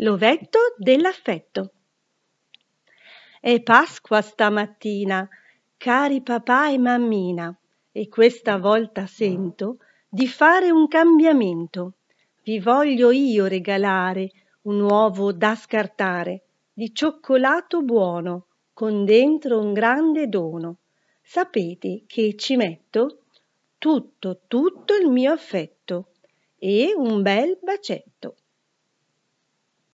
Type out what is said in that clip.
L'ovetto dell'affetto. È Pasqua stamattina, cari papà e mammina, e questa volta sento di fare un cambiamento. Vi voglio io regalare un uovo da scartare, di cioccolato buono, con dentro un grande dono. Sapete che ci metto tutto il mio affetto e un bel bacetto.